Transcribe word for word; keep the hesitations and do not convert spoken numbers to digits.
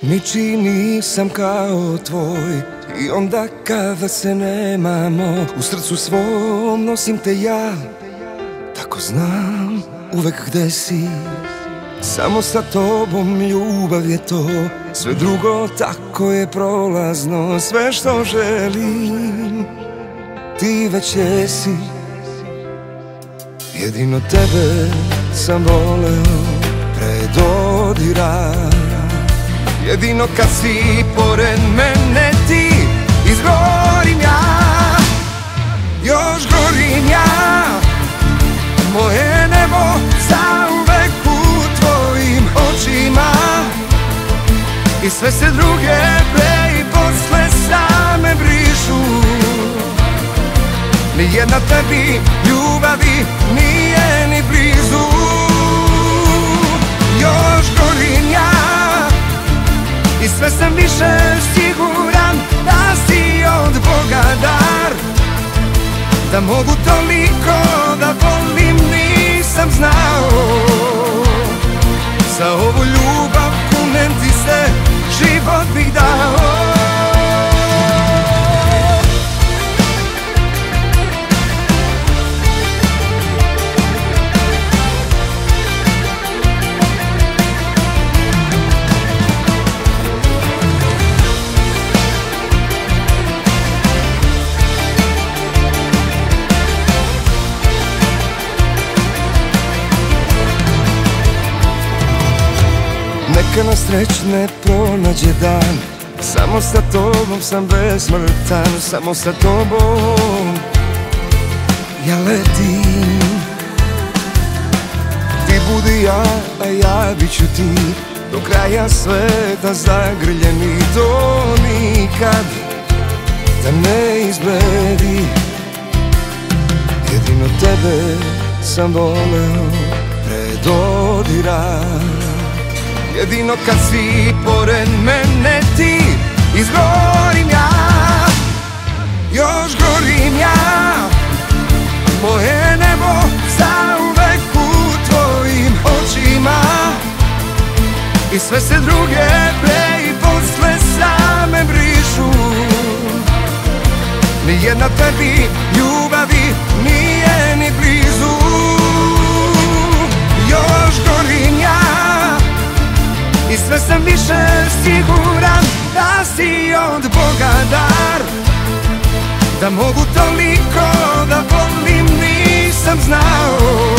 Ničiji nisam kao tvoj. I onda kada se nemamo, u srcu svom nosim te ja. Tako znam uvek gde si. Samo sa tobom ljubav je to. Sve drugo tako je prolazno. Sve što želim ti već jesi. Jedino tebe sam voleo pre dodira. Jedino kad si pored mene ti, izgorim ja. Još gorim ja. Moje nebo zauvek u tvojim očima. I sve se druge pre i posle same brišu. Nijedna tebi ljubavi nije ni blizu. Još gorim ja. I sve sam više siguran da si od Boga dar. Da mogu toliko da volim nisam znao. Za ovu ljubav kunem ti se, život bih dao. Neka nas srećne pronađe dan. Samo sa tobom sam besmrtan. Samo sa tobom ja letim. Ti budi ja, a ja bit ću ti. Do kraja sveta zagrljeni. To nikad da ne izbledi. Jedino tebe sam voleo pre dodira. Jedino kad si pored mene ti, izgorim ja. Još gorim ja. Moje nebo zauvek u tvojim očima. I sve se druge pre i posle same brišu. Nijedna tebi ljubavi nije ni blizu. Još gorim ja. I sve sam više siguran da si od Boga dar. Da mogu toliko da volim nisam znao.